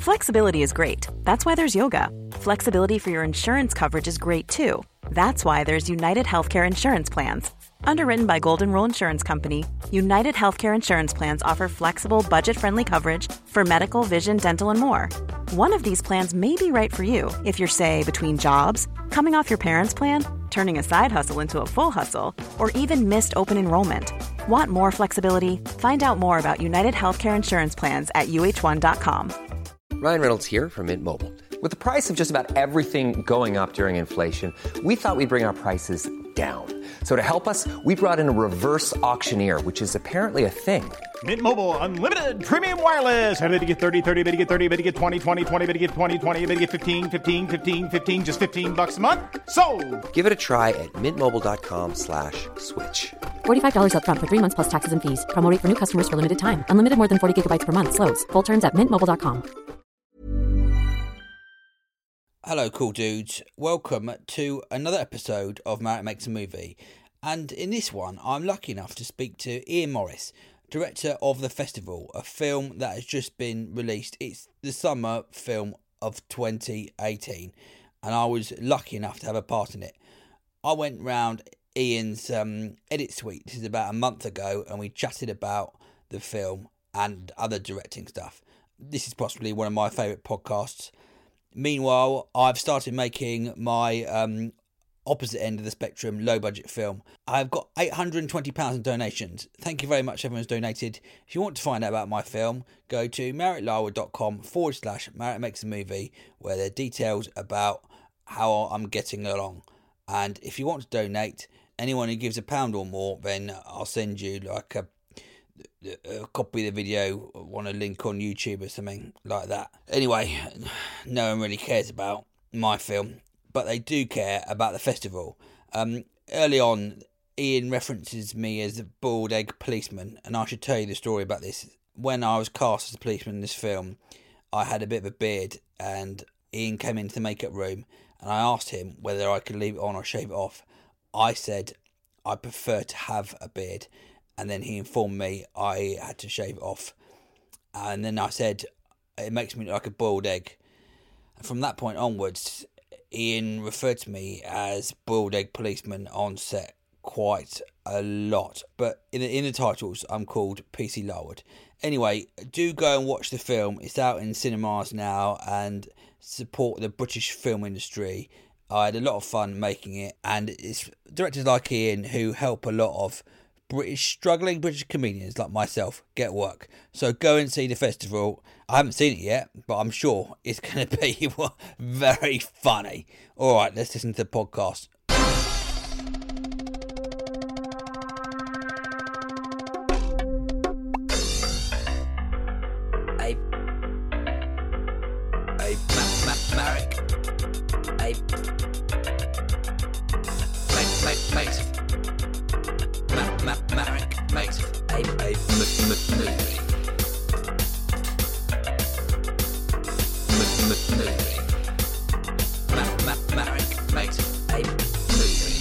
Flexibility is great. That's why there's yoga. Flexibility for your insurance coverage is great too. That's why there's United Healthcare Insurance Plans. Underwritten by Golden Rule Insurance Company, United Healthcare Insurance Plans offer flexible, budget-friendly coverage for medical, vision, dental, and more. One of these plans may be right for you if you're, say, between jobs, coming off your parents' plan, turning a side hustle into a full hustle, or even missed open enrollment. Want more flexibility? Find out more about United Healthcare Insurance Plans at uh1.com. Ryan Reynolds here from Mint Mobile. With the price of just about everything going up during inflation, we thought we'd bring our prices down. So to help us, we brought in a reverse auctioneer, which is apparently a thing. Mint Mobile Unlimited Premium Wireless. How to get 30, 30, bit to get 30, bit to get 20, 20, 20, bit to get 20, 20, bit to get 15, 15, 15, 15, just $15 a month? Sold! Give it a try at mintmobile.com/switch. $45 up front for 3 months plus taxes and fees. Promo rate for new customers for limited time. Unlimited more than 40 gigabytes per month. Slows full terms at mintmobile.com. Hello, cool dudes. Welcome to another episode of Marek Makes a Movie. And in this one, I'm lucky enough to speak to Ian Morris, director of The Festival, a film that has just been released. It's the summer film of 2018, and I was lucky enough to have a part in it. I went round Ian's edit suite, this is about a month ago, and we chatted about the film and other directing stuff. This is possibly one of my favourite podcasts. Meanwhile, I've started making my opposite end of the spectrum, low budget film. I've got £820 in donations. Thank you very much, everyone's donated. If you want to find out about my film, go to mareklarwood.com/Marek Makes a Movie, where there are details about how I'm getting along. And if you want to donate, anyone who gives £1 or more, then I'll send you like a copy of the video, want a link on YouTube or something like that. Anyway, no one really cares about my film, but they do care about the festival. Early on, Ian references me as a bald egg policeman, and I should tell you the story about this. When I was cast as a policeman in this film, I had a bit of a beard, and Ian came into the makeup room, and I asked him whether I could leave it on or shave it off. I said I prefer to have a beard, and then he informed me I had to shave it off. And then I said, it makes me look like a boiled egg. And from that point onwards, Ian referred to me as boiled egg policeman on set quite a lot. But in the titles, I'm called PC Larwood. Anyway, do go and watch the film. It's out in cinemas now, and support the British film industry. I had a lot of fun making it, and it's directors like Ian who help a lot of struggling British comedians like myself get work. So go and see The Festival. I haven't seen it yet, but I'm sure it's going to be very funny. All right, let's listen to the podcast. Marek. Marek makes a movie. Marek makes a movie.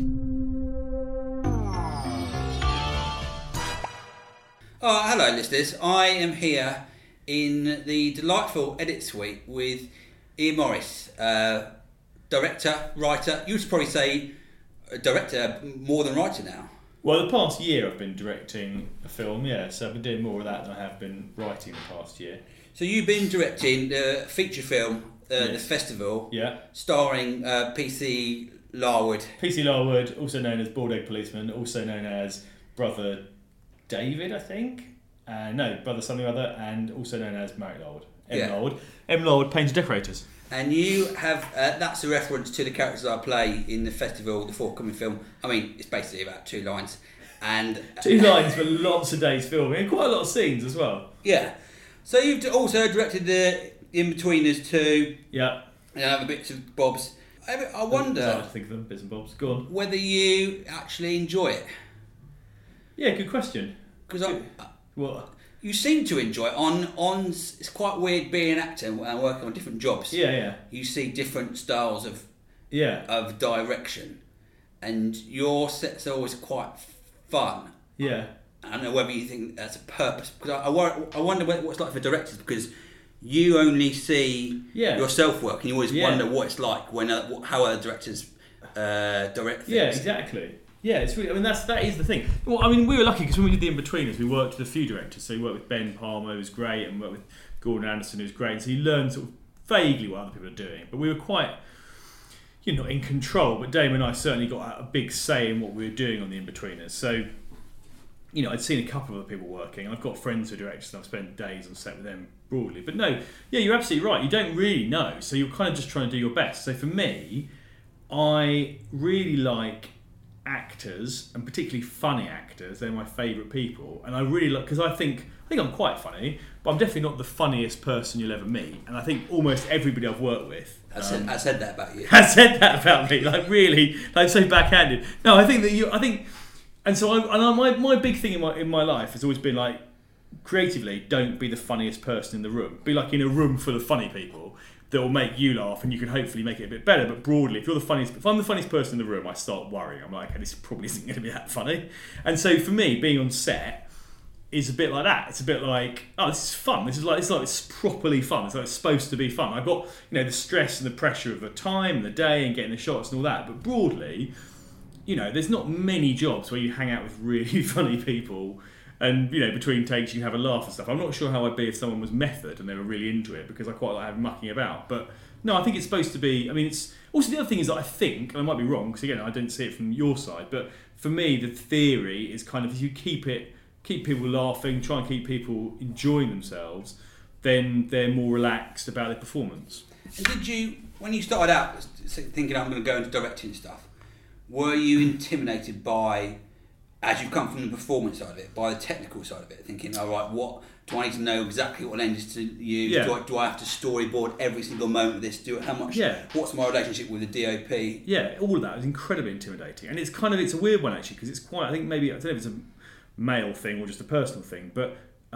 Hello listeners, I am here in the delightful edit suite with Ian Morris, director, writer. You would probably say director more than writer now. Well, the past year I've been directing a film, so I've been doing more of that than I have been writing the past year. So you've been directing the feature film, The Festival, starring PC Larwood. PC Larwood, also known as Bald Egg Policeman, also known as Brother David, I think. Brother something or other, and also known as Marek Larwood. Larwood. M. Larwood, Painter Decorators. And you have, that's a reference to the characters I play in The Festival, the forthcoming film. I mean, it's basically about 2 lines. And 2 lines for lots of days filming, and quite a lot of scenes as well. Yeah. So you've also directed the In-Betweeners too. Yeah. And other bits of bobs. I wonder... I think of them, bits and bobs. Go on. Whether you actually enjoy it. Yeah, good question. Because what? You seem to enjoy it. On it's quite weird being an actor and working on different jobs. Yeah. You see different styles of direction, and your sets are always quite fun. Yeah. I don't know whether you think that's a purpose, because I wonder what it's like for directors, because you only see Yeah. yourself work, and you always Yeah. wonder what it's like when how other directors direct things. Yeah, exactly. Yeah, it's really. I mean, that is the thing. Well, I mean, we were lucky because when we did The Inbetweeners, we worked with a few directors. So we worked with Ben Palmer, who was great, and worked with Gordon Anderson, who was great. And so you learn sort of vaguely what other people are doing. But we were quite, not in control. But Dame and I certainly got a big say in what we were doing on The Inbetweeners. So, I'd seen a couple of other people working, and I've got friends who are directors, and I've spent days on set with them broadly. But no, yeah, you're absolutely right. You don't really know, so you're kind of just trying to do your best. So for me, I really like actors, and particularly funny actors. They're my favourite people, and I really like, because I think I'm quite funny, but I'm definitely not the funniest person you'll ever meet. And I think almost everybody I've worked with I said that about you. has said that about me, like really, like so backhanded. No, I think that and so my big thing in my life has always been like, creatively, don't be the funniest person in the room. Be like in a room full of funny people that will make you laugh, and you can hopefully make it a bit better. But broadly, if I'm the funniest person in the room, I start worrying. I'm like, okay, this probably isn't going to be that funny. And so for me, being on set is a bit like that. It's a bit like, oh, this is fun. It's properly fun. It's like it's supposed to be fun. I've got the stress and the pressure of the time, and the day, and getting the shots and all that. But broadly, there's not many jobs where you hang out with really funny people. And, between takes you have a laugh and stuff. I'm not sure how I'd be if someone was method and they were really into it, because I quite like having mucking about. But, no, I think it's supposed to be... I mean, it's... Also, the other thing is that I think, and I might be wrong, because, again, I didn't see it from your side, but for me, the theory is kind of, if you keep people laughing, try and keep people enjoying themselves, then they're more relaxed about their performance. And did you, when you started out thinking I'm going to go into directing stuff, were you intimidated by... as you've come from the performance side of it, by the technical side of it, thinking, all right, what do I need to know exactly what lenses to use? Yeah. Do I have to storyboard every single moment of this? How much? Yeah. What's my relationship with the DOP? Yeah, all of that is incredibly intimidating, and it's a weird one actually, because it's quite. I think maybe I don't know if it's a male thing or just a personal thing, but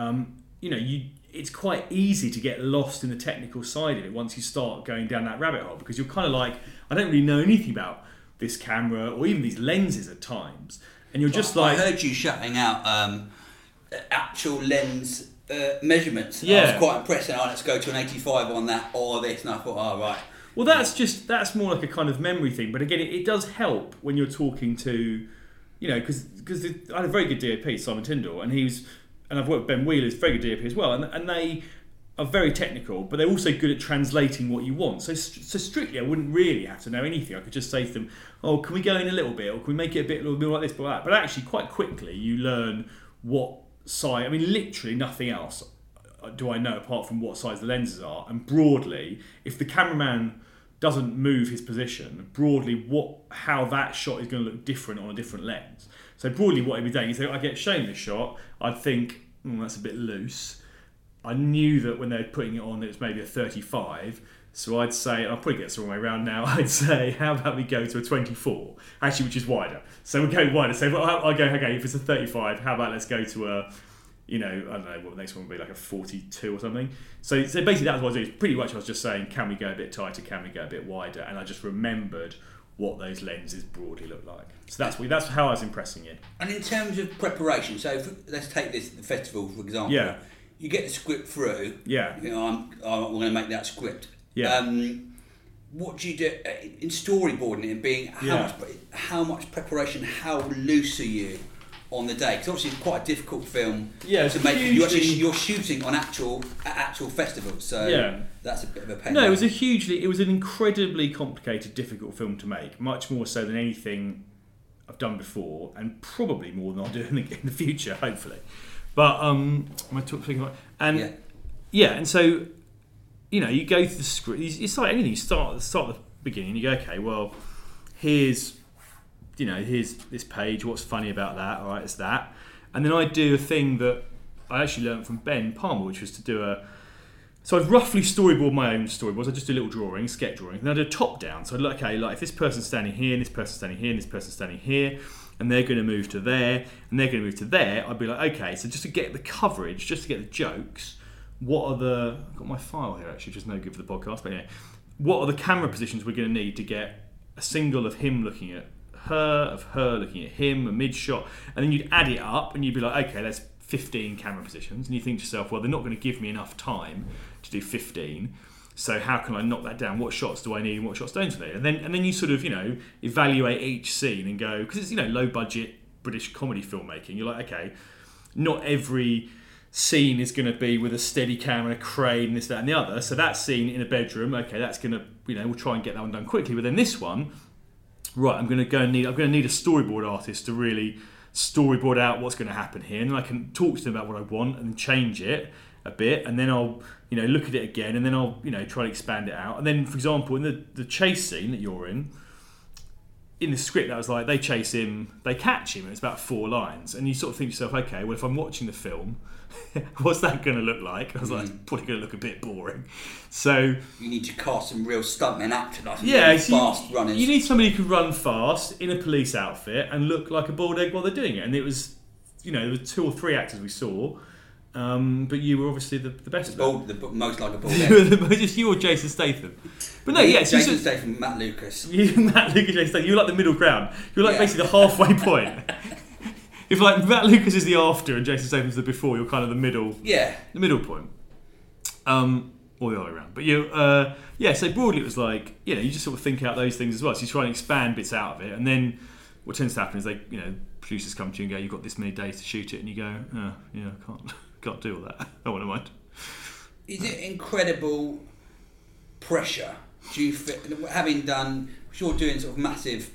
it's quite easy to get lost in the technical side of it once you start going down that rabbit hole, because you're kind of like, I don't really know anything about this camera or even these lenses at times. And you're just like... I heard you shouting out actual lens measurements. Yeah. I was quite impressed. Let's go to an 85 on that or this. And I thought, oh, right. Well, that's more like a kind of memory thing. But again, it does help when you're talking to, because I had a very good DOP, Simon Tyndall, and I've worked with Ben Wheeler, who's a very good DOP as well. And they are very technical, but they're also good at translating what you want. So strictly, I wouldn't really have to know anything. I could just say to them, oh, can we go in a little bit, or can we make it a little bit like this, but like that? But actually, quite quickly, you learn what size. I mean, literally nothing else do I know apart from what size the lenses are. And broadly, if the cameraman doesn't move his position, broadly, how that shot is going to look different on a different lens. So broadly, what he'd be doing is, I get shown this shot, I'd think, that's a bit loose. I knew that when they were putting it on, it was maybe a 35. So I'd say, and I'll probably get the wrong way around now, I'd say, how about we go to a 24? Actually, which is wider. So we'll go wider. So I'll go, okay, if it's a 35, how about let's go to a, I don't know, what the next one would be, like a 42 or something. So basically that was what I was doing. Pretty much I was just saying, can we go a bit tighter? Can we go a bit wider? And I just remembered what those lenses broadly look like. So that's how I was impressing you. And in terms of preparation, so let's take the festival, for example. Yeah. You get the script through. Yeah. We're going to make that script. Yeah. What do you do in storyboarding it and being how much preparation? How loose are you on the day? Because obviously it's quite a difficult film to make. You're shooting on actual festivals, so that's a bit of a pain. No, it was an incredibly complicated, difficult film to make. Much more so than anything I've done before, and probably more than I'll do in the future, hopefully. But am I talking about? And and so you go through the script. It's like anything. You start at the beginning. You go, okay, well, here's this page. What's funny about that? All right, it's that. And then I do a thing that I actually learned from Ben Palmer, which was to do So I'd roughly storyboard my own storyboards. I just do little drawings, sketch drawings, and I do a top down. So I'd look, okay, like if this person's standing here, and this person's standing here, and this person's standing here, and they're going to move to there, and they're going to move to there, I'd be like, okay, so just to get the coverage, just to get the jokes, I've got my file here actually, just no good for the podcast, but yeah, what are the camera positions we're going to need to get a single of him looking at her, of her looking at him, a mid shot, and then you'd add it up, and you'd be like, okay, let's 15 camera positions, and you think to yourself, well, they're not going to give me enough time to do 15. So how can I knock that down? What shots do I need and what shots don't I need? And then you sort of, evaluate each scene and go, because it's, low budget British comedy filmmaking. You're like, okay, not every scene is going to be with a steady camera and a crane and this, that and the other. So that scene in a bedroom, okay, that's going to, we'll try and get that one done quickly. But then this one, right, I'm going to need a storyboard artist to really storyboard out what's going to happen here. And then I can talk to them about what I want and change it a bit, and then I'll look at it again, and then I'll try and expand it out. And then, for example, in the chase scene that you're in the script, that was like they chase him, they catch him, and it's about 4 lines, and you sort of think to yourself, okay, well, if I'm watching the film, what's that going to look like? I was like, it's probably going to look a bit boring. So you need to cast some real stuntmen acting, like fast runners. You need somebody who can run fast in a police outfit and look like a bald egg while they're doing it. And it was, there were 2 or 3 actors we saw. But you were obviously the best. The most like a bald egg. Just you or Jason Statham. But no, yes, Jason Statham, Matt Lucas. Matt Lucas, Jason Statham. You're like the middle ground. You're like basically the halfway point. If like Matt Lucas is the after and Jason Statham's the before, you're kind of the middle. Yeah. The middle point. Or the other way around. But so broadly it was like, you just sort of think out those things as well. So you try and expand bits out of it, and then what tends to happen is producers come to you and go, you've got this many days to shoot it, and you go, I can't do all that. I wouldn't mind. Is it incredible pressure? Do you having done? You're doing sort of massive.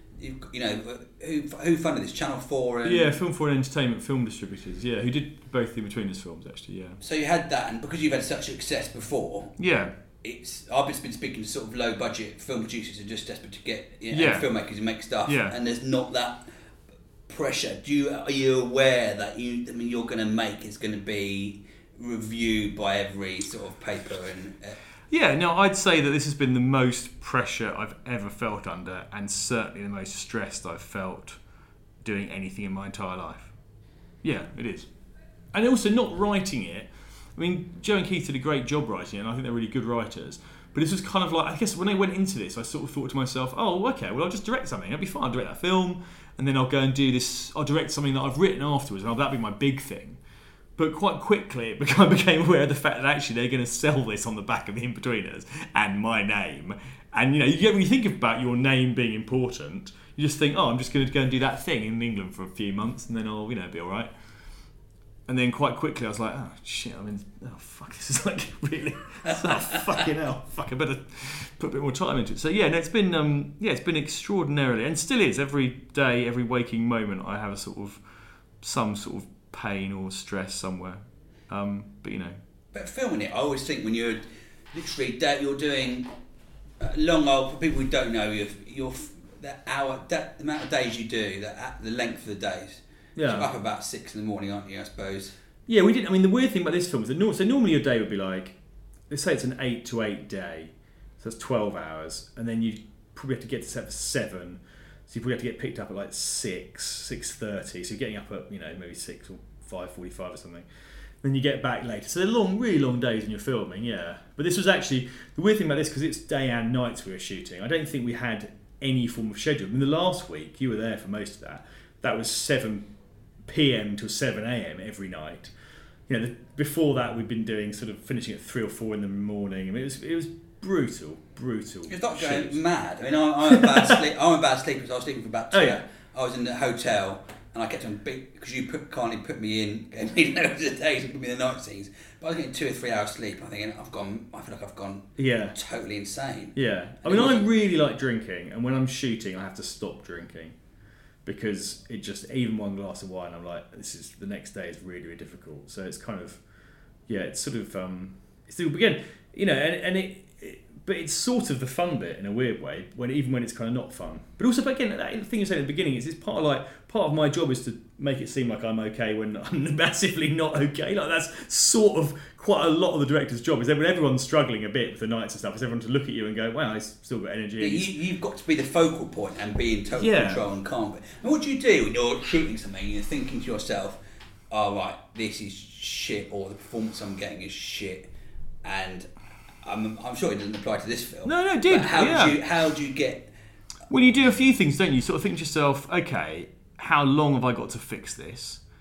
Who funded this? Channel 4 and Film 4 and Entertainment Film Distributors. Yeah, who did both the Between Us films actually. Yeah. So you had that, and because you've had such success before. Yeah. I've just been speaking to sort of low budget film producers who are just desperate to get filmmakers who make stuff, and there's not that pressure. Are you aware that you're going to make is going to be reviewed by every sort of paper and? Yeah, no, I'd say that this has been the most pressure I've ever felt under, and certainly the most stressed I've felt doing anything in my entire life. Yeah, it is. And also not writing it. I mean, Joe and Keith did a great job writing it, and I think they're really good writers. But this was kind of like, I guess when I went into this, I sort of thought to myself, oh, okay, well, I'll just direct something. It'll be fine. I'll direct that film, and then I'll go and do this. I'll direct something that I've written afterwards, and that'll be my big thing. But quite quickly, I became aware of the fact that actually they're going to sell this on the back of the In-Betweeners and my name. And, when you think about your name being important, you just think, oh, I'm just going to go and do that thing in England for a few months, and then I'll, be all right. And then quite quickly I was like, oh, shit, fuck, this is like, really? Oh, fucking hell. Fuck, I better put a bit more time into it. So, yeah, no, it's been extraordinarily, and still is, every day, every waking moment, I have some sort of pain or stress somewhere. But filming it, I always think when you're literally you're doing long old, for people who don't know, the amount of days you do, the length of the days. Yeah. You're up about 6 in the morning, aren't you, I suppose? Yeah, we did. I mean, the weird thing about this film is that normally your day would be like, let's say it's an 8 to 8 day, so that's 12 hours, and then you probably have to get to set for 7. So you probably have to get picked up at like 6:30. So you're getting up at maybe 6 or 5:45 or something. Then you get back later. So they're long, really long days when you're filming. Yeah. But this was actually the weird thing about this, because it's day and nights we were shooting. I don't think we had any form of schedule. I mean, the last week you were there for most of that. That was 7 p.m. till 7 a.m. every night. Before that we'd been doing sort of finishing at 3 or 4 in the morning. I mean, it was brutal. It's not going mad. I mean, I'm a bad sleeper. I'm a bad sleeper, so I was sleeping for about 2 hours. I was in the hotel, and I kept on because you kindly put me in, gave me loads of days and put me in the night scenes. But I was getting 2 or 3 hours sleep. I'm thinking, I feel like I've gone totally insane. Yeah. I mean, I really like drinking, and when I'm shooting, I have to stop drinking. Because it just, even one glass of wine, I'm like, the next day is really, really difficult. So it's kind of, it's sort of, it's again, but it's sort of the fun bit in a weird way, even when it's kind of not fun. But also, but again, that thing you said at the beginning is it's part of my job is to make it seem like I'm okay when I'm massively not okay. Like that's sort of quite a lot of the director's job, is that when everyone's struggling a bit with the nights and stuff, is everyone to look at you and go, wow, he's still got energy. You've got to be the focal point and be in total control and calm. And what do you do when you're shooting something and you're thinking to yourself, oh right, this is shit, or the performance I'm getting is shit, and I'm sure it doesn't apply to this film. No, it did. But how do you get? Well, you do a few things, don't you? You sort of think to yourself, okay, how long have I got to fix this?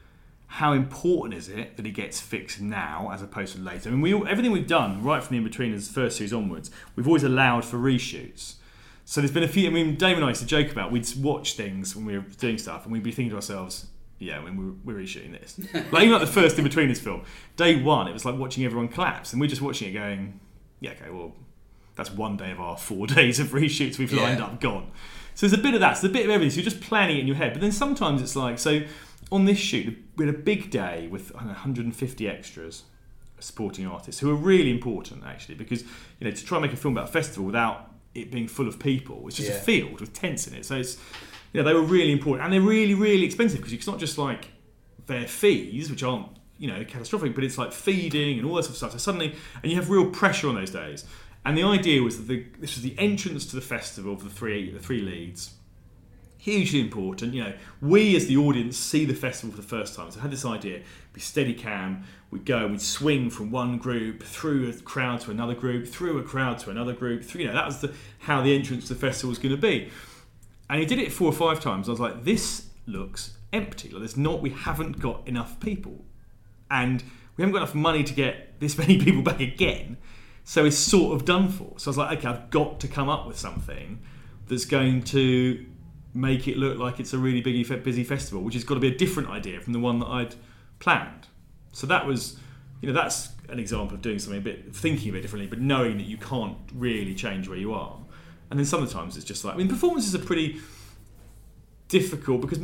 how important is it that it gets fixed now as opposed to later? I mean, everything we've done right from the In-Betweeners first series onwards, we've always allowed for reshoots. So there's been a few. I mean, Dave and I used to joke about we'd watch things when we were doing stuff, and we'd be thinking to ourselves, "Yeah, when we're reshooting this." Like even like the first In-Betweeners film, day one, it was like watching everyone collapse, and we're just watching it, going, "Yeah, okay, well, that's one day of our 4 days of reshoots we've lined up gone." So there's a bit of that. So there's a bit of everything. So you're just planning it in your head, but then sometimes it's like so. On this shoot, we had a big day with 150 extras, supporting artists who are really important actually, because to try and make a film about a festival without it being full of people, it's just a field with tents in it. So it's they were really important, and they're really, really expensive because it's not just like their fees, which aren't catastrophic, but it's like feeding and all that sort of stuff. So suddenly, and you have real pressure on those days. And the idea was that this was the entrance to the festival for the three leads. Hugely important, we as the audience see the festival for the first time. So I had this idea, be steady cam, we'd go and we'd swing from one group through a crowd to another group, through a crowd to another group, that was how the entrance to the festival was going to be. And he did it 4 or 5 times. I was like, this looks empty. Like we haven't got enough people. And we haven't got enough money to get this many people back again. So it's sort of done for. So I was like, okay, I've got to come up with something that's going to make it look like it's a really big, busy festival, which has got to be a different idea from the one that I'd planned. So that was, that's an example of doing something thinking a bit differently, but knowing that you can't really change where you are. And then sometimes it's just like, performances are pretty difficult because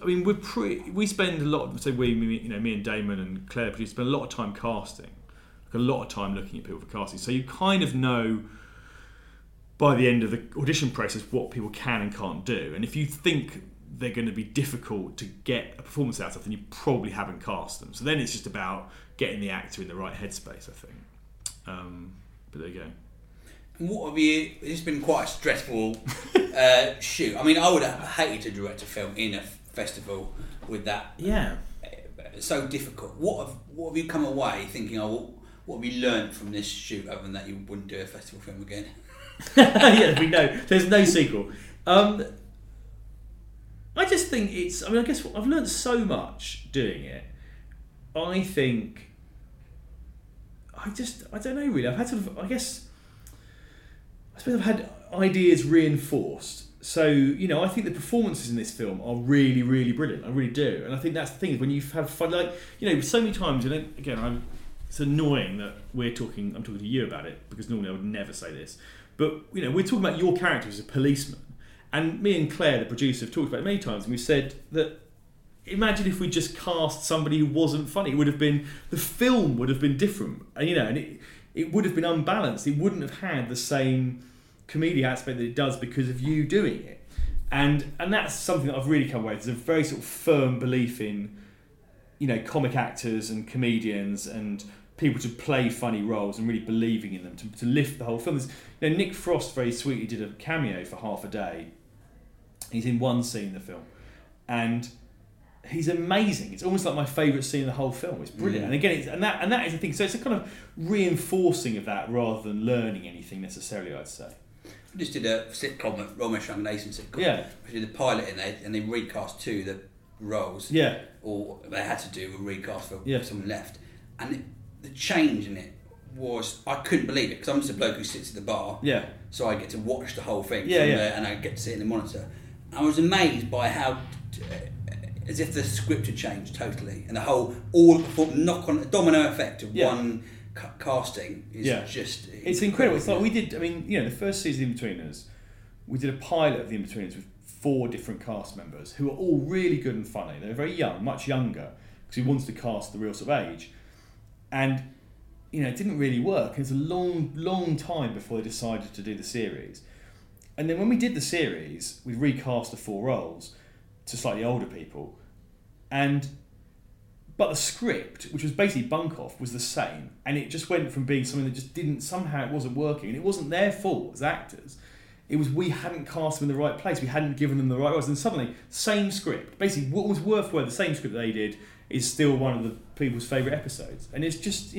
we spend a lot of, me and Damon and Claire produce, spend a lot of time casting, like a lot of time looking at people for casting. So you kind of know by the end of the audition process what people can and can't do. And if you think they're going to be difficult to get a performance out of, then you probably haven't cast them. So then it's just about getting the actor in the right headspace, I think. But there you go. And what have you... It's been quite a stressful shoot. I would have hated to direct a film in a festival with that. Yeah. It's so difficult. What have you come away thinking, what have you learnt from this shoot other than that you wouldn't do a festival film again? Yeah, we know. There's no sequel. I just think it's... I guess I've learned so much doing it. I think... I don't know really. I've had I suppose I've had ideas reinforced. So, I think the performances in this film are really, really brilliant. I really do. And I think that's the thing, is when you've had fun, so many times, again, it's annoying that I'm talking to you about it, because normally I would never say this. But, we're talking about your character as a policeman. And me and Claire, the producer, have talked about it many times, and we've said that imagine if we just cast somebody who wasn't funny. The film would have been different. And, and it would have been unbalanced. It wouldn't have had the same comedic aspect that it does because of you doing it. And that's something that I've really come away with. There's a very sort of firm belief in, comic actors and comedians and people to play funny roles and really believing in them to lift the whole film. Nick Frost very sweetly did a cameo for half a day. He's in one scene in the film, and he's amazing. It's almost like my favourite scene in the whole film. It's brilliant. And again, that is the thing. So it's a kind of reinforcing of that rather than learning anything necessarily, I'd say. We just did a sitcom, a Ramesh Young Nation sitcom. Yeah. We did a pilot in there, and they recast 2 of the roles. Yeah. Or they had to do a recast for someone left. And the change in it was, I couldn't believe it, because I'm just a bloke who sits at the bar. Yeah. So I get to watch the whole thing from there, and I get to sit in the monitor. I was amazed by how, as if the script had changed totally, and the whole knock-on domino effect of one casting is just... It's incredible. It's like we did, the first season of The In-Betweeners, we did a pilot of The In-Betweeners with 4 different cast members who were all really good and funny. They were very young, much younger, because we wanted to cast the real sort of age. And, it didn't really work. It was a long, long time before they decided to do the series. And then when we did the series, we recast the 4 roles to slightly older people. But the script, which was basically bunk off, was the same. And it just went from being something that just it wasn't working. And it wasn't their fault as actors. It was we hadn't cast them in the right place. We hadn't given them the right roles. And suddenly, same script. Basically, what was worth the same script that they did is still one of the people's favourite episodes. And it's just,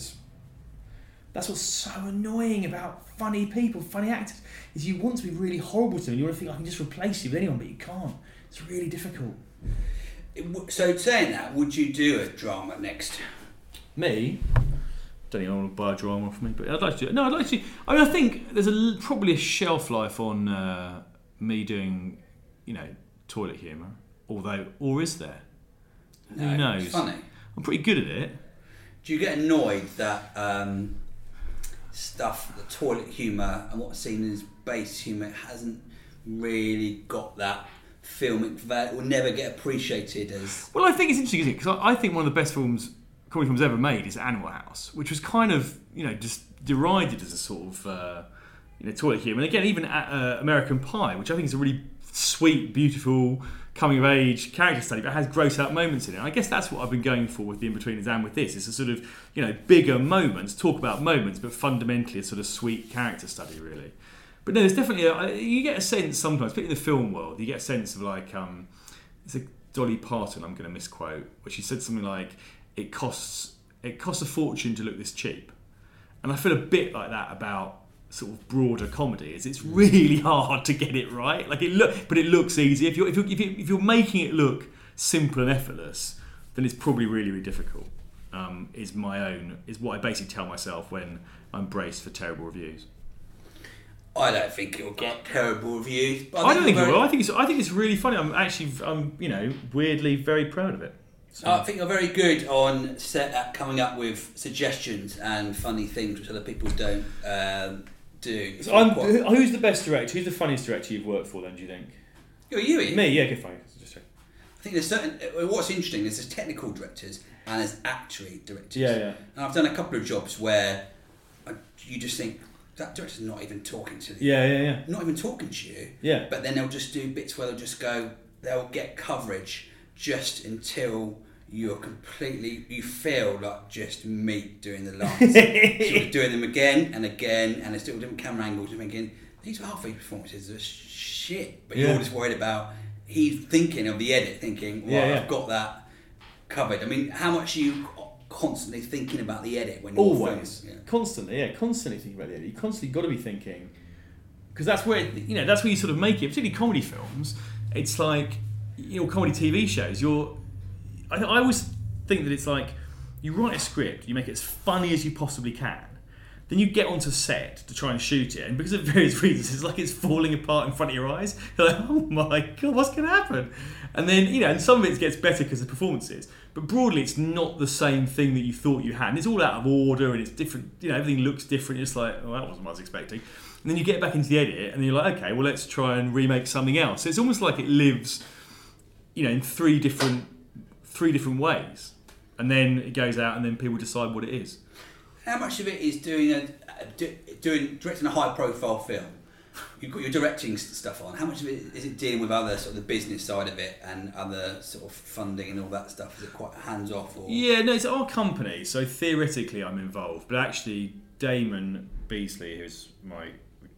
that's what's so annoying about funny people, funny actors, is you want to be really horrible to them. You want to think, I can just replace you with anyone, but you can't. It's really difficult. So saying that, would you do a drama next? Me? Don't think I want to buy a drama off me, but I'd like to do it. No, I'd like to. I mean, I think there's probably a shelf life on me doing, toilet humour. Or is there? No, who knows? It's funny. I'm pretty good at it. Do you get annoyed that stuff, the toilet humour and what's seen as base humour, hasn't really got that filmic value, will never get appreciated as... Well, I think it's interesting, isn't it? Because I think one of the best comedy films ever made is Animal House, which was kind of, just derided as a sort of, toilet humour. And again, even American Pie, which I think is a really sweet, beautiful, coming-of-age character study, but has gross-out moments in it. And I guess that's what I've been going for with The In-Betweeners and with this. It's a sort of, bigger moments, talk about moments, but fundamentally a sort of sweet character study, really. But no, there's definitely you get a sense sometimes, particularly in the film world, you get a sense of like it's a Dolly Parton I'm going to misquote, where she said something like it costs a fortune to look this cheap, and I feel a bit like that about sort of broader comedy. It's really hard to get it right. Like but it looks easy if you're making it look simple and effortless, then it's probably really, really difficult. Is what I basically tell myself when I'm braced for terrible reviews. I don't think it will get terrible reviews. But I don't think it will. I think it's really funny. I'm weirdly very proud of it. So. I think you're very good on set at coming up with suggestions and funny things which other people don't do. So who's the best director? Who's the funniest director you've worked for? Then do you think? You're you, Ian. Me, yeah, good funny. I think there's certain. What's interesting is there's technical directors and there's actuary directors. Yeah. And I've done a couple of jobs where you just think, that director's not even talking to you. Yeah. Not even talking to you. Yeah. But then they'll just do bits where they'll get coverage just until you feel like just meat doing the lines. Sort of doing them again and again, and there's still different camera angles. You're thinking, these half these performances are shit. But you're just worried about, he's thinking of the edit, thinking, I've got that covered. I mean, how much are you constantly thinking about the edit when you're always filming? Constantly thinking about the edit. You constantly got to be thinking, because that's where that's where you sort of make it. Particularly comedy films, it's like comedy TV shows. I always think that it's like you write a script, you make it as funny as you possibly can, then you get onto set to try and shoot it, and because of various reasons, it's like it's falling apart in front of your eyes. You're like, oh my god, what's going to happen? And then and some of it gets better because of performances. But broadly, it's not the same thing that you thought you had. And it's all out of order and it's different. Everything looks different. It's like, that wasn't what I was expecting. And then you get back into the edit and then you're like, okay, well, let's try and remake something else. So it's almost like it lives, in three different ways. And then it goes out and then people decide what it is. How much of it is directing a high-profile film? You've got your directing stuff on. How much of it is it dealing with other sort of the business side of it and other sort of funding and all that stuff? Is it quite hands-off? Or? Yeah, no, it's our company, so theoretically I'm involved, but actually Damon Beasley, who's my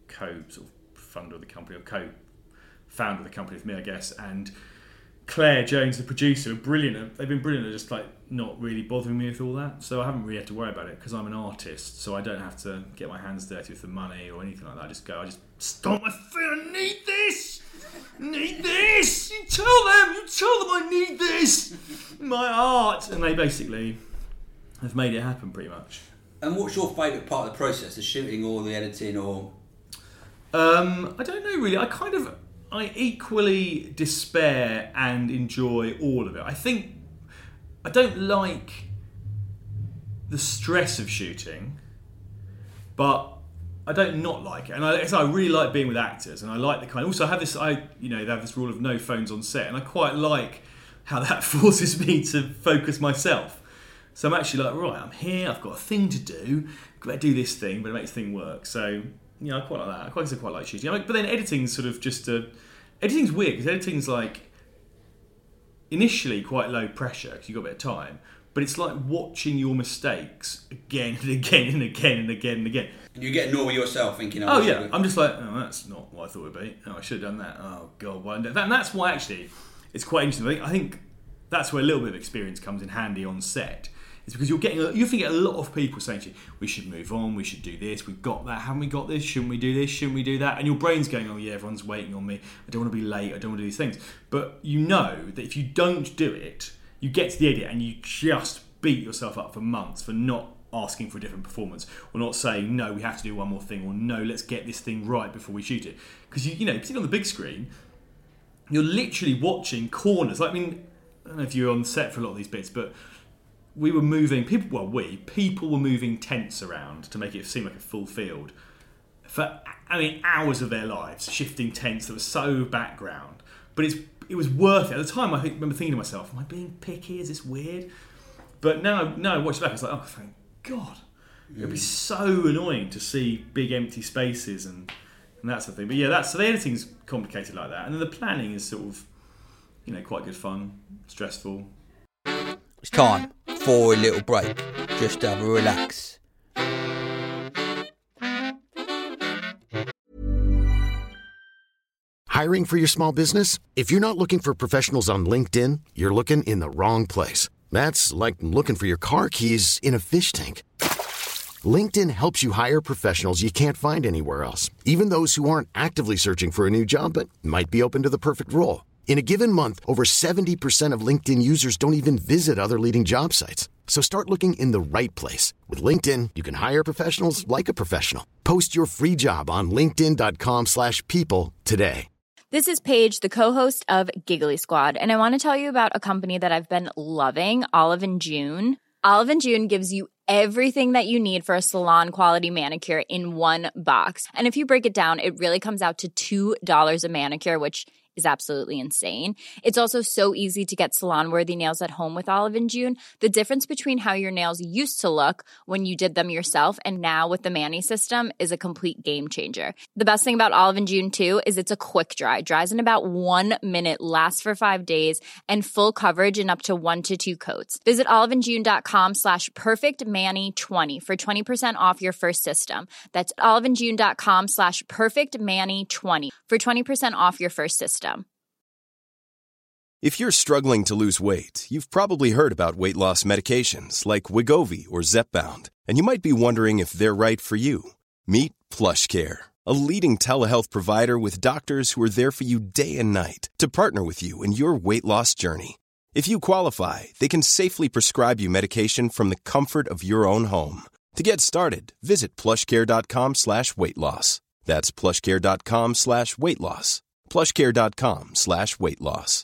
co-founder of the company, or co-founder of the company with me, I guess, and Claire Jones, the producer, are brilliant. They've been brilliant at just like not really bothering me with all that. So I haven't really had to worry about it because I'm an artist. So I don't have to get my hands dirty with the money or anything like that. I just stomp my foot. I need this. Need this. You tell them I need this. My art. And they basically have made it happen pretty much. And what's your favourite part of the process? The shooting or the editing or? I don't know really. I equally despair and enjoy all of it. I think I don't like the stress of shooting, but I don't not like it. And I really like being with actors, and I like the kind. Also, I have this. They have this rule of no phones on set, and I quite like how that forces me to focus myself. So I'm actually like, right, I'm here. I've got a thing to do. I've got to do this thing, but it makes the thing work. So. I quite like that. I quite like shooting. But then editing's sort of just editing's weird because editing's like initially quite low pressure because you've got a bit of time, but it's like watching your mistakes again and again and again and again and again. And you get annoyed with yourself thinking, oh yeah, I'm just like, oh, that's not what I thought it would be. Oh, I should have done that. Oh god, why didn't I do that? And that's why actually it's quite interesting. I think that's where a little bit of experience comes in handy on set. It's because you think a lot of people saying to you, we should move on, we should do this, we've got that, haven't we got this, shouldn't we do this, shouldn't we do that? And your brain's going, oh yeah, everyone's waiting on me, I don't want to be late, I don't want to do these things. But you know that if you don't do it, you get to the edit and you just beat yourself up for months for not asking for a different performance, or not saying, no, we have to do one more thing, or no, let's get this thing right before we shoot it. Because you know, particularly on the big screen, you're literally watching corners. Like, I mean, I don't know if you were on set for a lot of these bits, but we were moving people were moving tents around to make it seem like a full field for, I mean, hours of their lives, shifting tents that were so background. But it was worth it. At the time, I remember thinking to myself, am I being picky? Is this weird? But now I watch it back, it's like, oh, thank God. It'd be so annoying to see big empty spaces and that sort of thing. But yeah, so the editing's complicated like that. And then the planning is sort of, you know, quite good fun, stressful. It's time for a little break. Just have a relax. Hiring for your small business? If you're not looking for professionals on LinkedIn, you're looking in the wrong place. That's like looking for your car keys in a fish tank. LinkedIn helps you hire professionals you can't find anywhere else, even those who aren't actively searching for a new job but might be open to the perfect role. In a given month, over 70% of LinkedIn users don't even visit other leading job sites. So start looking in the right place. With LinkedIn, you can hire professionals like a professional. Post your free job on linkedin.com/people today. This is Paige, the co-host of Giggly Squad, and I want to tell you about a company that I've been loving, Olive & June. Olive & June gives you everything that you need for a salon-quality manicure in one box. And if you break it down, it really comes out to $2 a manicure, which is absolutely insane. It's also so easy to get salon-worthy nails at home with Olive & June. The difference between how your nails used to look when you did them yourself and now with the Mani system is a complete game changer. The best thing about Olive & June, too, is it's a quick dry. Dries in about 1 minute, lasts for 5 days, and full coverage in up to 1 to 2 coats. Visit oliveandjune.com/perfectmani20 for 20% off your first system. That's oliveandjune.com/perfectmani20 for 20% off your first system. If you're struggling to lose weight, you've probably heard about weight loss medications like Wegovy or Zepbound, and you might be wondering if they're right for you. Meet PlushCare, a leading telehealth provider with doctors who are there for you day and night to partner with you in your weight loss journey. If you qualify, they can safely prescribe you medication from the comfort of your own home. To get started, visit plushcare.com/weightloss. That's plushcare.com/weightloss. plushcare.com/weightloss.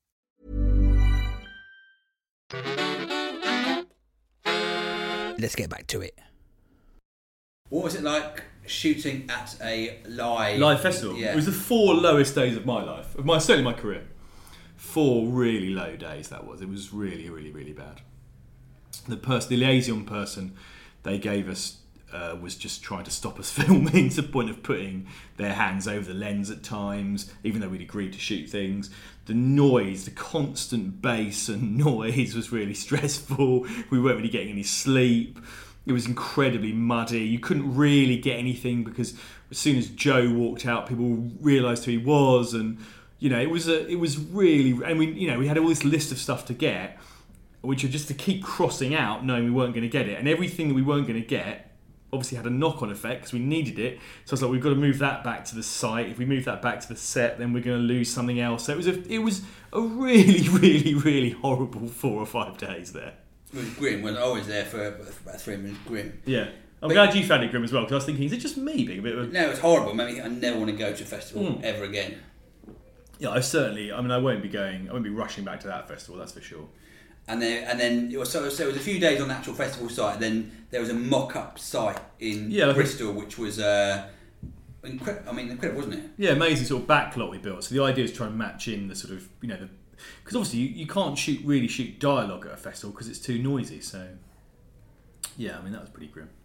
Let's get back to it. What was it like shooting at a live festival? Yeah. It was the 4 lowest days of my life, certainly my career. 4 really low days. That was. It was really, really, really bad. The liaison person they gave us was just trying to stop us filming to the point of putting their hands over the lens at times, even though we'd agreed to shoot things. The noise, the constant bass and noise was really stressful. We weren't really getting any sleep. It was incredibly muddy. You couldn't really get anything because as soon as Joe walked out, people realised who he was, and you know, it was really, and we had all this list of stuff to get, which are just to keep crossing out, knowing we weren't going to get it, and everything that we weren't going to get obviously had a knock-on effect because we needed it. So it's like, we've got to move that back to the site. If we move that back to the set, then we're going to lose something else. So it was a really, really, really horrible 4 or 5 days there. It was grim. When I was there for about 3 minutes, grim. Yeah. I'm glad you found it grim as well, because I was thinking, is it just me being a bit of a... No, it was horrible. Maybe I never want to go to a festival ever again. Yeah, I won't be rushing back to that festival, that's for sure. And then it was so it was a few days on the actual festival site. And then there was a mock-up site in Bristol, which was incredible, wasn't it? Yeah, amazing sort of backlot we built. So the idea is to try and match in the sort of because obviously you can't shoot dialogue at a festival because it's too noisy. So yeah, that was pretty grim.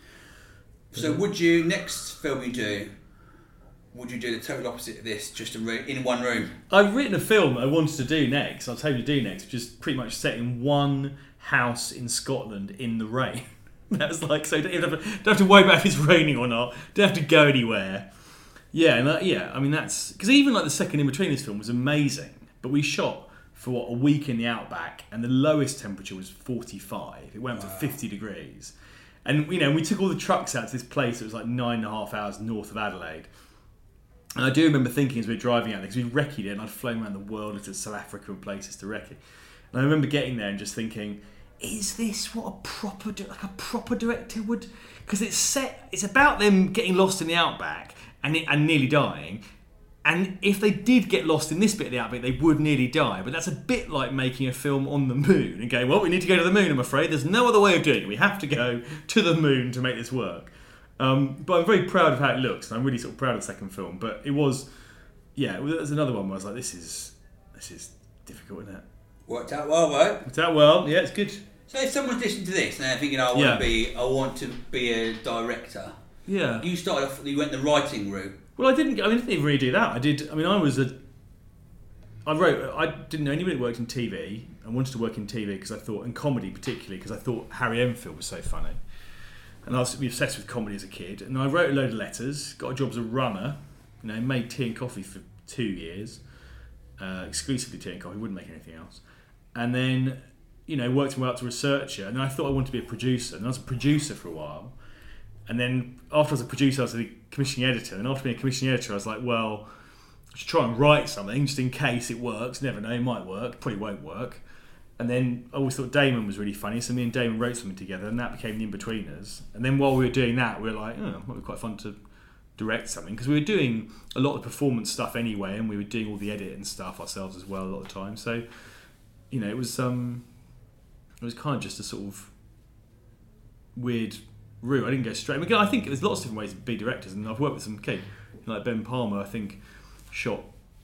So next film you do? Would you do the total opposite of this, just in one room? I've written a film that I wanted to do next, I was hoping to do next, which is pretty much set in one house in Scotland in the rain. That's like, so you don't have to worry about if it's raining or not, don't have to go anywhere. Yeah, that's... Because even like the second in between this film was amazing, but we shot for a week in the outback, and the lowest temperature was 45. It went up to 50 degrees. And, we took all the trucks out to this place that was like 9.5 hours north of Adelaide. And I do remember thinking as we were driving out there, because we'd recce'd it and I'd flown around the world into South Africa and places to recce. And I remember getting there and just thinking, is this what a proper director would... Because it's about them getting lost in the outback and nearly dying. And if they did get lost in this bit of the outback, they would nearly die. But that's a bit like making a film on the moon and going, well, we need to go to the moon, I'm afraid. There's no other way of doing it. We have to go to the moon to make this work. But I'm very proud of how it looks. And I'm really sort of proud of the second film. But it was another one where I was like, this is difficult, isn't it? Worked out well, though. Worked out well, yeah, it's good. So if someone's listening to this and they're thinking, I want to be a director. Yeah. You started off, you went the writing route. Well, I didn't even really do that. I didn't know anybody that worked in TV. I wanted to work in TV because I thought, and comedy particularly, because I thought Harry Enfield was so funny. And I was obsessed with comedy as a kid. And I wrote a load of letters, got a job as a runner, made tea and coffee for 2 years, exclusively tea and coffee, wouldn't make anything else. And then, worked my way up to researcher. And then I thought I wanted to be a producer. And I was a producer for a while. And then after I was a producer, I was a commissioning editor. And after being a commissioning editor, I was like, well, I should try and write something just in case it works. Never know, it might work, probably won't work. And then I always thought Damon was really funny, so me and Damon wrote something together, and that became The Inbetweeners. And then while we were doing that, we were like, it might be quite fun to direct something, because we were doing a lot of performance stuff anyway, and we were doing all the edit and stuff ourselves as well a lot of the time. So, it was kind of just a sort of weird route. I didn't go straight. I think there's lots of different ways to be directors, and I've worked with some kids like Ben Palmer. I think shot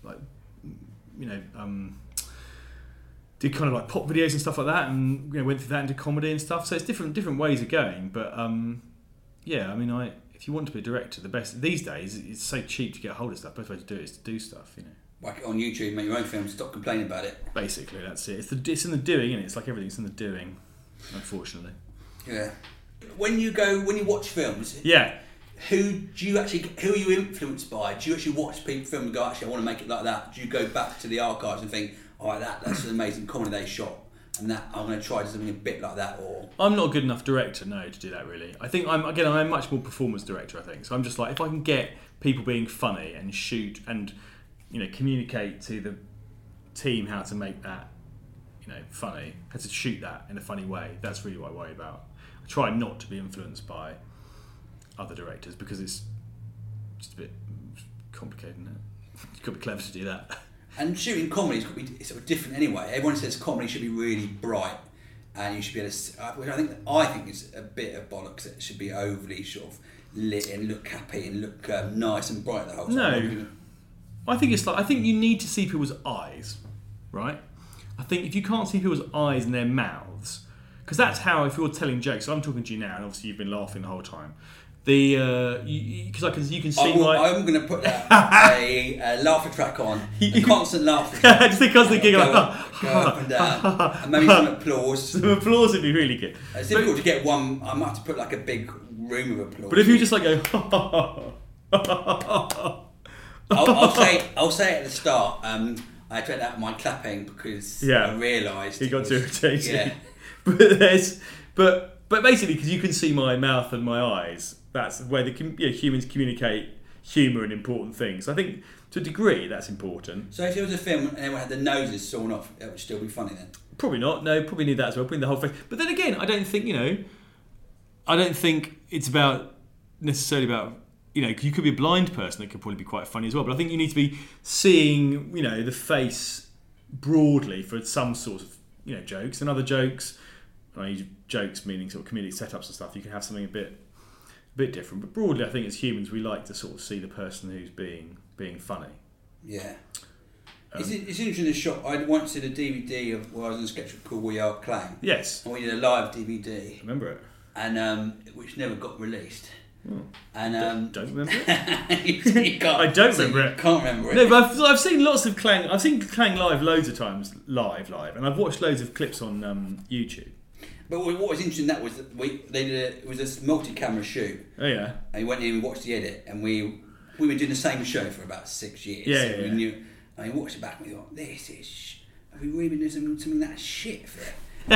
did kind of like pop videos and stuff like that, and went through that into comedy and stuff. So it's different ways of going. But if you want to be a director, the best these days, it's so cheap to get a hold of stuff. The best way to do it is to do stuff. Like on YouTube, make your own film. Stop complaining about it. Basically, that's it. It's in the doing, isn't it? It's like everything's in the doing, unfortunately. Yeah. When you watch films, yeah, who are you influenced by? Do you actually watch films and go, actually, I want to make it like that? Do you go back to the archives and think, that's an amazing comedy they shot, and that I'm going to try something a bit like that? Or I'm not a good enough director, no, to do that really. I think I'm a much more performance director. I think so. I'm just like, if I can get people being funny and shoot and communicate to the team how to make that funny, how to shoot that in a funny way. That's really what I worry about. I try not to be influenced by other directors because it's just a bit complicated, isn't it? You've got to be clever to do that. And shooting comedy is sort of different anyway. Everyone says comedy should be really bright, and you should be able to. Which I think is a bit of bollocks. It should be overly sort of lit and look happy and look nice and bright the whole time. No, I think you need to see people's eyes, right? I think if you can't see people's eyes and their mouths, because that's how, if you're telling jokes, so I'm talking to you now, and obviously you've been laughing the whole time. Because you can see I'm going to put a laughter track on, a constant laughter track. Just a constant giggle. Go up and down. And maybe some applause. Some applause would be really good. It's difficult to get one. I might have to put like a big room of applause. But if you just like go... I'll say at the start, I had to out my clapping because I realised... It got too irritating. Yeah. But basically, because you can see my mouth and my eyes, that's where humans communicate humour and important things. I think, to a degree, that's important. So if it was a film and everyone had their noses sawn off, it would still be funny then? Probably not. No, probably need that as well. Probably the whole face. But then again, I don't think it's necessarily about... you could be a blind person that could probably be quite funny as well. But I think you need to be seeing, the face broadly for some sort of, jokes. And other jokes... jokes meaning sort of community setups and stuff, you can have something a bit different, but broadly I think as humans we like to sort of see the person who's being funny. Yeah. It's interesting to shot. I once did a DVD of where I was in a sketch called We Are Clang. Yes. And we did a live DVD. I remember it. And which never got released. And don't remember it. you can't, I don't remember it. Can't remember it. No, but I've seen lots of Clang. I've seen Clang live loads of times, live, and I've watched loads of clips on YouTube. But what was interesting that was that it was a multi-camera shoot. Oh yeah. And we went in and watched the edit, and we were doing the same show for about 6 years. Yeah, so we knew. And we watched it back and we thought, this is have we really been doing something that shit for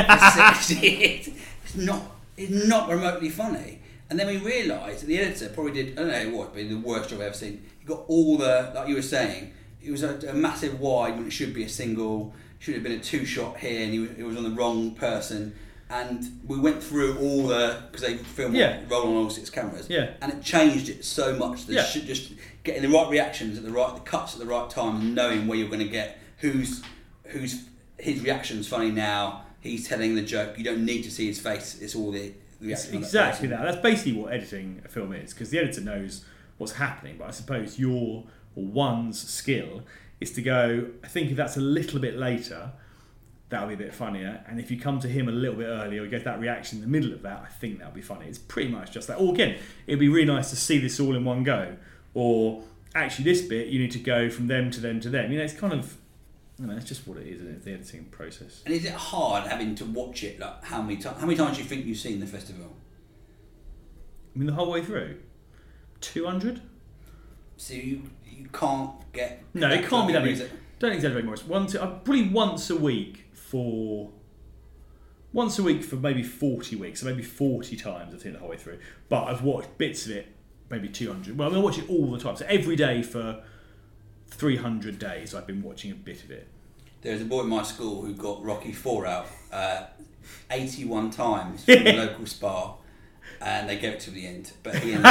it? It's not remotely funny. And then we realised that the editor probably did, I don't know what, but the worst job I've ever seen. He got all the, like you were saying, it was a massive wide when it should be a single, should have been a 2-shot here, and it was on the wrong person. And we went through all the, because they film roll on all 6 cameras, and it changed it so much that just getting the right reactions the cuts at the right time, and knowing where you're going to get who's his reaction's funny now. He's telling the joke. You don't need to see his face. It's all the reaction. It's exactly that. That's basically what editing a film is, because the editor knows what's happening. But I suppose your or one's skill is to go, I think if that's a little bit later, that'll be a bit funnier. And if you come to him a little bit earlier, or you get that reaction in the middle of that, I think that'll be funny. It's pretty much just that. Or again, it'd be really nice to see this all in one go. Or actually, this bit you need to go from them to them to them. You know, it's kind of. It's just what it is, isn't it? The editing process. And is it hard having to watch it? Like how many times do you think you've seen the festival? I mean, the whole way through, 200. So you can't get. No, it can't be that many. Don't exaggerate, Morris. Probably once a week for maybe 40 weeks, so maybe 40 times I've seen it the whole way through. But I've watched bits of it, maybe 200. Well, I watch it all the time. So every day for 300 days I've been watching a bit of it. There's a boy in my school who got Rocky 4 out 81 times from the local spa, and they gave it to the end. But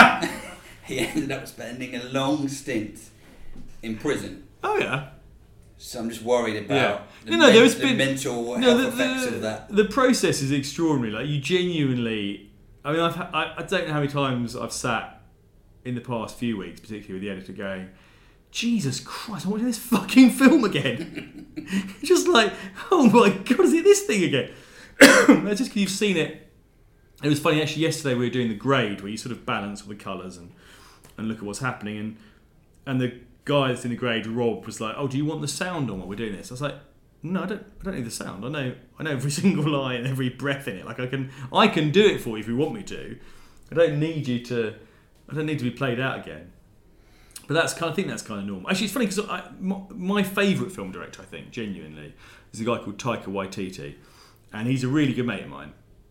he ended up spending a long stint in prison. Oh yeah. So I'm just worried about the mental health effects of that. The process is extraordinary. Like you genuinely, I mean, I don't know how many times I've sat in the past few weeks, particularly with the editor, going, Jesus Christ, I'm watching this fucking film again. Just like, oh my God, is it this thing again? That's just because you've seen it. It was funny, actually, yesterday we were doing the grade, where you sort of balance all the colours and look at what's happening. And the guy that's in the grade, Rob, was like, oh, do you want the sound on while we're doing this? I was like, no, I don't need the sound. I know every single line and every breath in it. Like I can do it for you if you want me to. I don't need to be played out again. But I think that's kind of normal. Actually, it's funny because my favourite film director, I think, genuinely, is a guy called Taika Waititi. And he's a really good mate of mine.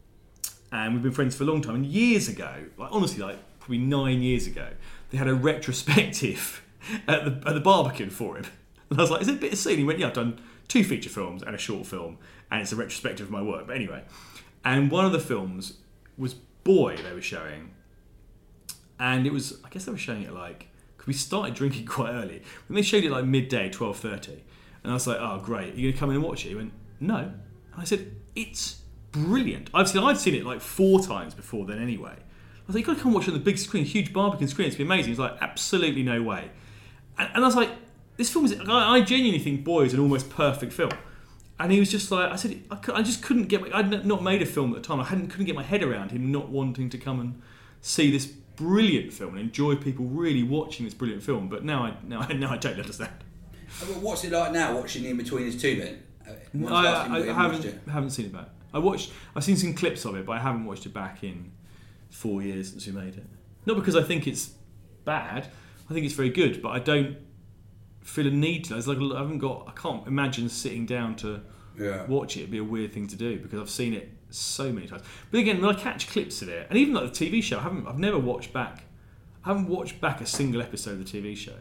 And we've been friends for a long time. And years ago, probably 9 years ago, they had a retrospective at the Barbican for him. And I was like, is it a bit of scene? He went, yeah, I've done 2 feature films and a short film. And it's a retrospective of my work. But anyway. And one of the films was Boy, they were showing. And it was, I guess they were showing it we started drinking quite early. When they showed it midday, 12:30, and I was like, "Oh, great! Are you going to come in and watch it?" He went, "No." And I said, "It's brilliant. I've seen it 4 times before then anyway." I was like, "You've got to come watch it on the big screen, huge Barbican screen. It's been amazing." He's like, "Absolutely no way." And I was like, "This film is." I genuinely think Boy is an almost perfect film. And he was just like, I said, I just couldn't get. I'd not made a film at the time. I couldn't get my head around him not wanting to come and see this brilliant film and enjoy people really watching this brilliant film, but now I don't understand. What's it like now watching in between his two then? I haven't seen it back. I've seen some clips of it, but I haven't watched it back in 4 years since we made it. Not because I think it's bad. I think it's very good, but I don't feel a need to. I can't imagine sitting down to watch it. It'd be a weird thing to do because I've seen it so many times. But again, when I catch clips of it, and even the TV show, I've never watched back. I haven't watched back a single episode of the TV show.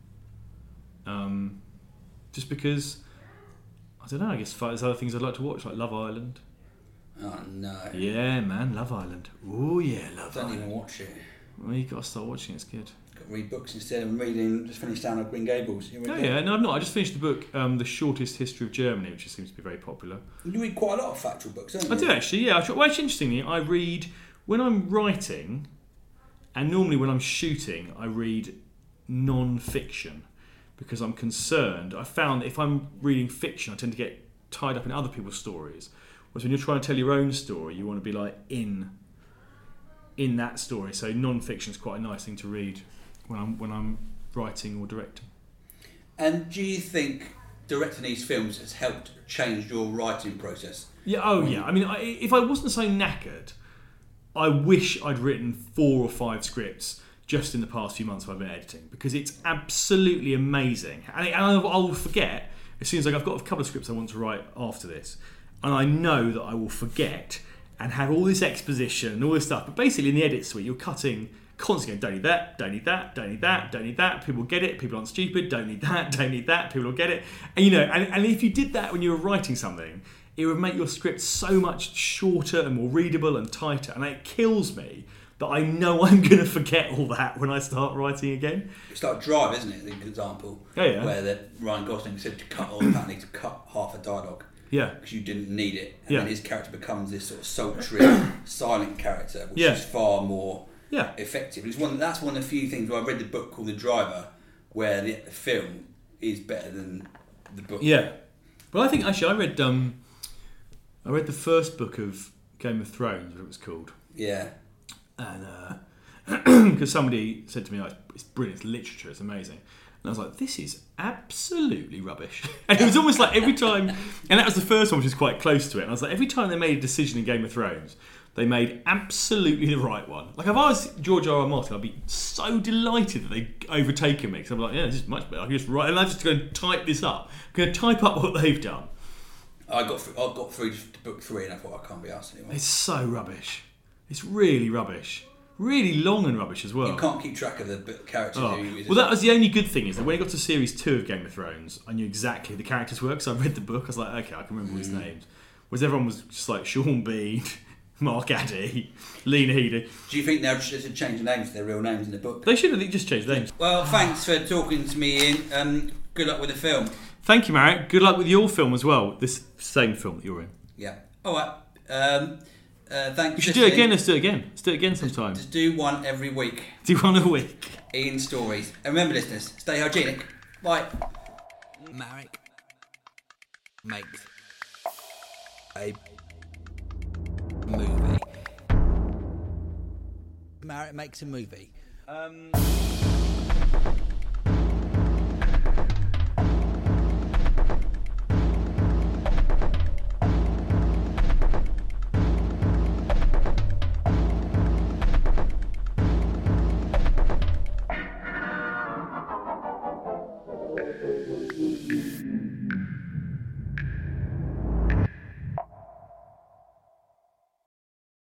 Just because I don't know. I guess there's other things I'd like to watch, like Love Island. Oh no! Yeah, man, Love Island. Oh yeah, Love Island. Don't even watch it. Well, you got to start watching it. It's good. Got to read books instead of reading. Just finished down on Green Gables. No, I've not. I just finished the book, The Shortest History of Germany, which seems to be very popular. You read quite a lot of factual books, don't you? I do actually. Yeah. Well, actually, interestingly, I read when I'm writing, and normally when I'm shooting, I read non-fiction because I'm concerned. I found that if I'm reading fiction, I tend to get tied up in other people's stories. Whereas when you're trying to tell your own story, you want to be in that story. So non-fiction is quite a nice thing to read when I'm writing or directing. And do you think directing these films has helped change your writing process? Yeah. Oh, yeah. I mean, if I wasn't so knackered, I wish I'd written 4 or 5 scripts just in the past few months I've been editing, because it's absolutely amazing. And I'll forget, as soon as I've got a couple of scripts I want to write after this, and I know that I will forget and have all this exposition and all this stuff. But basically in the edit suite, you're cutting constantly going, don't need that, don't need that, don't need that, don't need that. People get it, people aren't stupid, don't need that, people will get it. And you know, and if you did that when you were writing something, it would make your script so much shorter and more readable and tighter. And it kills me that I know I'm going to forget all that when I start writing again. It's like Drive, isn't it? The example. Oh, yeah. Where Ryan Gosling said to cut all apparently to cut half a dialogue. Yeah. Because you didn't need it. And Yeah. then his character becomes this sort of sultry, silent character, which is far more effective. That's one of the few things where I read the book called The Driver, where the film is better than the book. Yeah. Well, I think actually I read the first book of Game of Thrones, what it was called. Yeah. And because somebody said to me, oh, it's brilliant, it's literature, it's amazing. And I was like, this is absolutely rubbish. And it was almost like every time, and that was the first one, which is quite close to it. And I was like, every time they made a decision in Game of Thrones, they made absolutely the right one. Like if I was George R.R. Martin, I'd be so delighted that they'd overtaken me. Because I'm like, yeah, this is much better. I can just write, and I'm just going to type this up. I'm going to type up what they've done. I got through to book 3 and I thought, I can't be arsed anymore. It's so rubbish. It's really rubbish. Really long and rubbish as well. You can't keep track of the characters. Well, that was the only good thing, is that when it got to series 2 of Game of Thrones, I knew exactly who the characters were, because I read the book. I was like, okay, I can remember all his names. Whereas everyone was just like Sean Bean, Mark Addy, Lena Headey. Do you think they should change the names to their real names in the book? They should have just changed names. Well, thanks for talking to me, Ian. Good luck with the film. Thank you, Marek. Good luck with your film as well. This same film that you're in. Yeah. All right. Thanks. We should do it again. Let's do it again. Let's do it again sometime. Just do one every week. Do one a week. Ian Stories. And remember, listeners, stay hygienic. Bye. Marek makes a movie. Marek makes a movie.